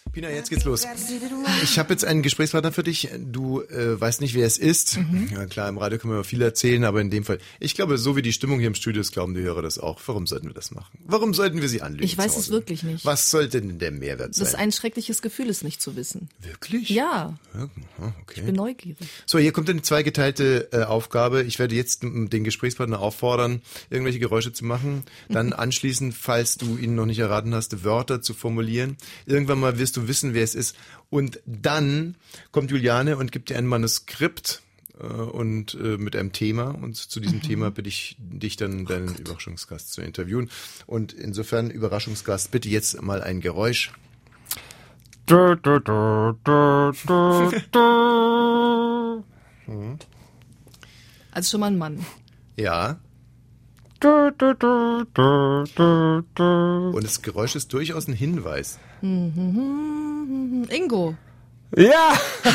Pina, jetzt geht's los. Ich habe jetzt einen Gesprächspartner für dich. Du weißt nicht, wer es ist. Ja, klar, im Radio können wir viel erzählen, aber in dem Fall, ich glaube, so wie die Stimmung hier im Studio ist, glauben die Hörer das auch. Warum sollten wir das machen? Warum sollten wir sie anlügen? Ich weiß es wirklich nicht. Was sollte denn der Mehrwert sein? Das ist ein schreckliches Gefühl, es nicht zu wissen. Wirklich? Ja. Okay. Ich bin neugierig. So, hier kommt eine zweigeteilte Aufgabe. Ich werde jetzt den Gesprächspartner auffordern, irgendwelche Geräusche zu machen. Dann anschließend, falls du ihn noch nicht erraten hast, Wörter zu formulieren. Irgendwann mal wirst du wissen, wer es ist. Und dann kommt Juliane und gibt dir ein Manuskript und mit einem Thema. Und zu diesem Thema bitte ich dich dann, deinen Überraschungsgast zu interviewen. Und insofern, Überraschungsgast, bitte jetzt mal ein Geräusch. Also schon mal ein Mann. Ja. Und das Geräusch ist durchaus ein Hinweis. Ingo. Ja!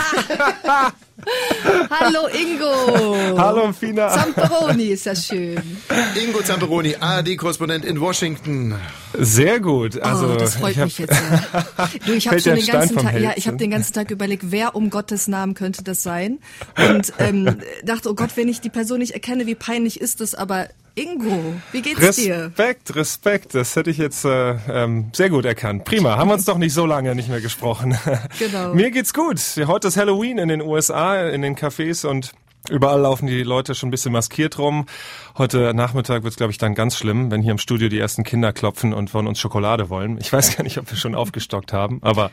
Hallo Ingo! Hallo Pina! Zamperoni ist das schön. Ingo Zamperoni, ARD-Korrespondent in Washington. Sehr gut. Also, das freut mich jetzt sehr. Du, ich habe schon den ganzen Tag, ich habe den ganzen Tag überlegt, wer um Gottes Namen könnte das sein? Und dachte, oh Gott, wenn ich die Person nicht erkenne, wie peinlich ist das? Aber Ingo, wie geht's dir? Respekt. Das hätte ich jetzt sehr gut erkannt. Prima. Haben wir uns doch nicht so lange nicht mehr gesprochen. Genau. Mir geht's gut. Heute ist Halloween in den USA, in den Cafés und überall laufen die Leute schon ein bisschen maskiert rum. Heute Nachmittag wird's, glaube ich, dann ganz schlimm, wenn hier im Studio die ersten Kinder klopfen und von uns Schokolade wollen. Ich weiß gar nicht, ob wir schon aufgestockt haben, aber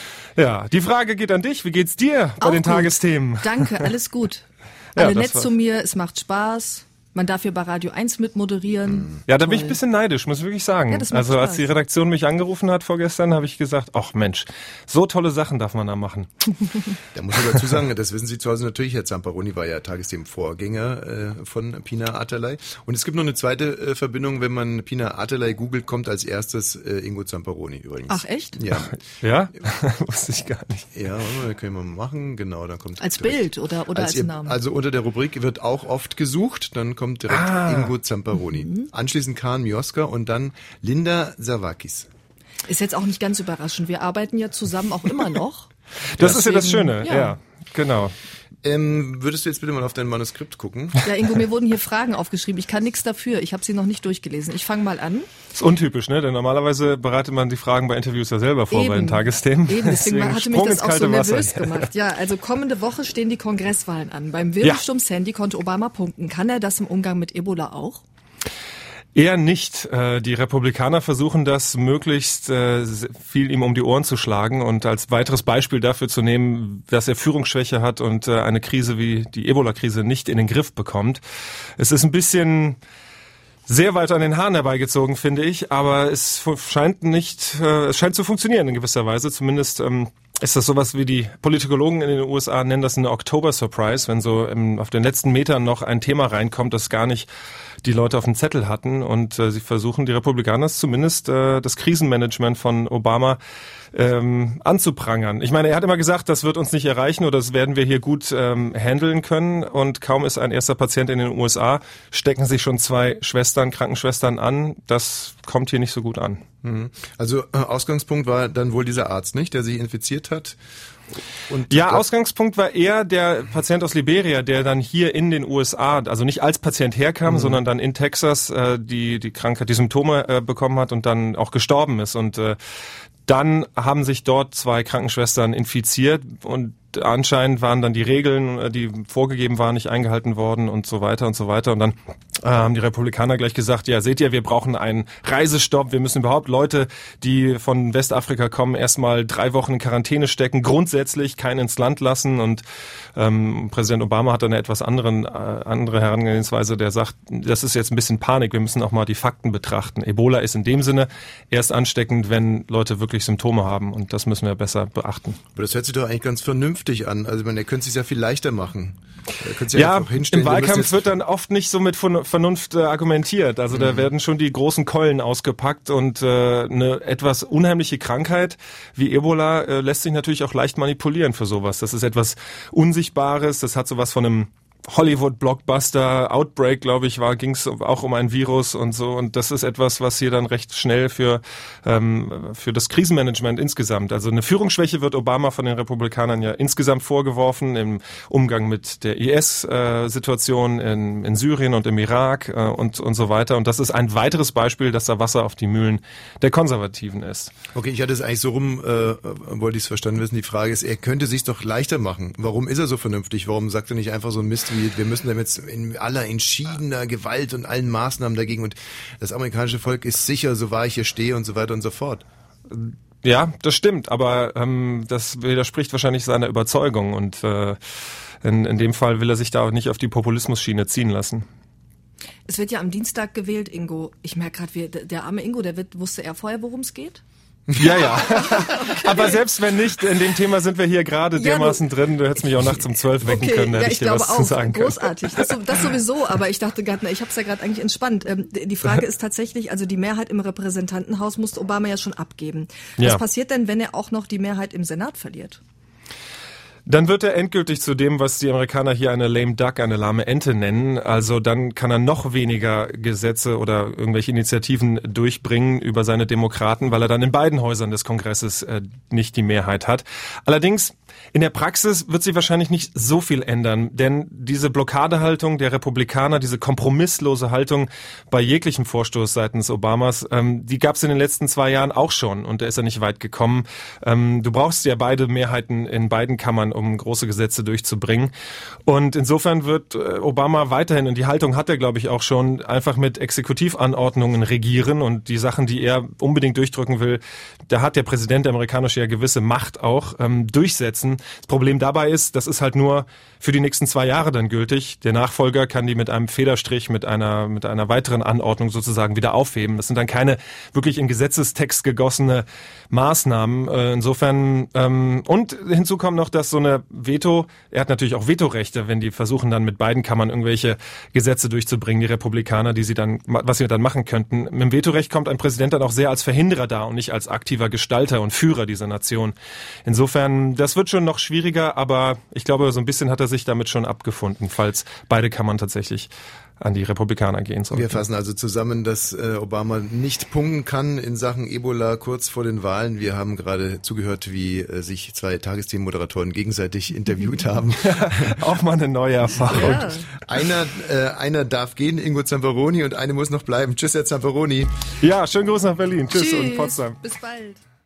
ja, die Frage geht an dich. Wie geht's dir bei den Tagesthemen? Danke, alles gut. Alle nett zu mir, es macht Spaß. Man darf hier bei Radio 1 mitmoderieren. Ja, da bin ich ein bisschen neidisch, muss ich wirklich sagen. Ja, das macht also Spaß. als die Redaktion mich angerufen hat vorgestern, habe ich gesagt, ach Mensch, so tolle Sachen darf man da machen. Da muss ich dazu sagen, das wissen Sie zu Hause natürlich, Herr Zamperoni war ja Tagesthemen-Vorgänger von Pina Atalay. Und es gibt noch eine zweite Verbindung, wenn man Pina Atalay googelt, kommt als erstes Ingo Zamperoni übrigens. Ach echt? Ja. Ja? Wusste ich gar nicht. Ja, können wir mal machen, genau. Dann kommt als direkt. Bild oder als Name? Also unter der Rubrik wird auch oft gesucht, dann kommt direkt Ingo Zamperoni. Anschließend Karen Mioska und dann Linda Savakis. Ist jetzt auch nicht ganz überraschend. Wir arbeiten ja zusammen auch immer noch. Das ist ja das Schöne, ja genau. Würdest du jetzt bitte mal auf dein Manuskript gucken? Ja, Ingo, mir wurden hier Fragen aufgeschrieben. Ich kann nichts dafür. Ich habe sie noch nicht durchgelesen. Ich fange mal an. Ist untypisch, ne? Denn normalerweise bereitet man die Fragen bei Interviews ja selber vor bei den Tagesthemen. Deswegen hatte mich das auch so nervös gemacht. Ja, also kommende Woche stehen die Kongresswahlen an. Beim Wirbelsturm Sandy konnte Obama punkten. Kann er das im Umgang mit Ebola auch? Eher nicht. Die Republikaner versuchen das möglichst viel ihm um die Ohren zu schlagen und als weiteres Beispiel dafür zu nehmen, dass er Führungsschwäche hat und eine Krise wie die Ebola-Krise nicht in den Griff bekommt. Es ist ein bisschen sehr weit an den Haaren herbeigezogen, finde ich, aber es scheint zu funktionieren in gewisser Weise. Zumindest ist das sowas wie die Politologen in den USA nennen das eine Oktober-Surprise, wenn so auf den letzten Metern noch ein Thema reinkommt, das gar nicht die Leute auf dem Zettel hatten und sie versuchen, die Republikaner zumindest das Krisenmanagement von Obama anzuprangern. Ich meine, er hat immer gesagt, das wird uns nicht erreichen oder das werden wir hier gut handeln können und kaum ist ein erster Patient in den USA, stecken sich schon 2 Krankenschwestern an. Das kommt hier nicht so gut an. Also Ausgangspunkt war dann wohl dieser Arzt, nicht, der sich infiziert hat? Und Ausgangspunkt war eher der Patient aus Liberia, der dann hier in den USA, also nicht als Patient herkam, sondern dann in Texas die Krankheit, die Symptome bekommen hat und dann auch gestorben ist. Und dann haben sich dort 2 Krankenschwestern infiziert und anscheinend waren dann die Regeln, die vorgegeben waren, nicht eingehalten worden und so weiter und so weiter. Und dann haben die Republikaner gleich gesagt, ja, seht ihr, wir brauchen einen Reisestopp. Wir müssen überhaupt Leute, die von Westafrika kommen, erstmal 3 Wochen in Quarantäne stecken, grundsätzlich keinen ins Land lassen. Und Präsident Obama hat eine etwas andere Herangehensweise, der sagt, das ist jetzt ein bisschen Panik, wir müssen auch mal die Fakten betrachten. Ebola ist in dem Sinne erst ansteckend, wenn Leute wirklich Symptome haben und das müssen wir besser beachten. Aber das hört sich doch eigentlich ganz vernünftig an. Also er könnte es sich ja viel leichter machen. Ja, im Wahlkampf wird dann oft nicht so mit Vernunft argumentiert. Also da werden schon die großen Keulen ausgepackt und eine etwas unheimliche Krankheit wie Ebola lässt sich natürlich auch leicht manipulieren für sowas. Das ist etwas Unsichtbares, das hat sowas von einem Hollywood-Blockbuster, Outbreak, glaube ich, ging es auch um ein Virus und so. Und das ist etwas, was hier dann recht schnell für das Krisenmanagement insgesamt, also eine Führungsschwäche wird Obama von den Republikanern ja insgesamt vorgeworfen im Umgang mit der IS-Situation in Syrien und im Irak und so weiter. Und das ist ein weiteres Beispiel, dass da Wasser auf die Mühlen der Konservativen ist. Okay, ich hatte es eigentlich so wollte ich es verstanden wissen. Die Frage ist, er könnte sich doch leichter machen. Warum ist er so vernünftig? Warum sagt er nicht einfach so ein Mist wie, wir müssen damit in aller entschiedener Gewalt und allen Maßnahmen dagegen und das amerikanische Volk ist sicher, so wahr ich hier stehe und so weiter und so fort. Ja, das stimmt, aber das widerspricht wahrscheinlich seiner Überzeugung und in dem Fall will er sich da auch nicht auf die Populismusschiene ziehen lassen. Es wird ja am Dienstag gewählt, Ingo. Ich merke gerade, der arme Ingo, wusste er vorher, worum es geht? Ja. Okay. Aber selbst wenn nicht, in dem Thema sind wir hier gerade dermaßen drin. Du hättest mich auch nachts um 12 wecken können, hätte ich dir was zu sagen können. Großartig. Das sowieso, aber ich dachte gerade, ich habe es ja gerade eigentlich entspannt. Die Frage ist tatsächlich, also die Mehrheit im Repräsentantenhaus musste Obama ja schon abgeben. Was passiert denn, wenn er auch noch die Mehrheit im Senat verliert? Dann wird er endgültig zu dem, was die Amerikaner hier eine lame duck, eine lahme Ente nennen. Also dann kann er noch weniger Gesetze oder irgendwelche Initiativen durchbringen über seine Demokraten, weil er dann in beiden Häusern des Kongresses nicht die Mehrheit hat. Allerdings in der Praxis wird sich wahrscheinlich nicht so viel ändern, denn diese Blockadehaltung der Republikaner, diese kompromisslose Haltung bei jeglichem Vorstoß seitens Obamas, die gab es in den letzten 2 Jahren auch schon und er ist ja nicht weit gekommen. Du brauchst ja beide Mehrheiten in beiden Kammern, um große Gesetze durchzubringen. Und insofern wird Obama weiterhin, und die Haltung hat er, glaube ich, auch schon, einfach mit Exekutivanordnungen regieren und die Sachen, die er unbedingt durchdrücken will, da hat der Präsident der amerikanische ja gewisse Macht auch, durchsetzen. Das Problem dabei ist, das ist halt nur für die nächsten 2 Jahre dann gültig. Der Nachfolger kann die mit einem Federstrich, mit einer weiteren Anordnung sozusagen wieder aufheben. Das sind dann keine wirklich in Gesetzestext gegossene Maßnahmen. Insofern, und hinzu kommt noch, dass so eine er hat natürlich auch Vetorechte, wenn die versuchen dann mit beiden Kammern irgendwelche Gesetze durchzubringen, die Republikaner, was sie dann machen könnten. Mit dem Vetorecht kommt ein Präsident dann auch sehr als Verhinderer da und nicht als aktiver Gestalter und Führer dieser Nation. Insofern, das wird schon noch schwieriger, aber ich glaube, so ein bisschen hat er sich damit schon abgefunden, falls beide Kammern tatsächlich an die Republikaner gehen sollten. Wir fassen also zusammen, dass Obama nicht punkten kann in Sachen Ebola kurz vor den Wahlen. Wir haben gerade zugehört, wie sich 2 Tagesthemenmoderatoren gegenseitig interviewt haben. Auch mal eine neue Erfahrung. Ja. Einer darf gehen, Ingo Zamperoni, und eine muss noch bleiben. Tschüss, Herr Zamperoni. Ja, schönen Gruß nach Berlin. Tschüss und Potsdam. Bis bald.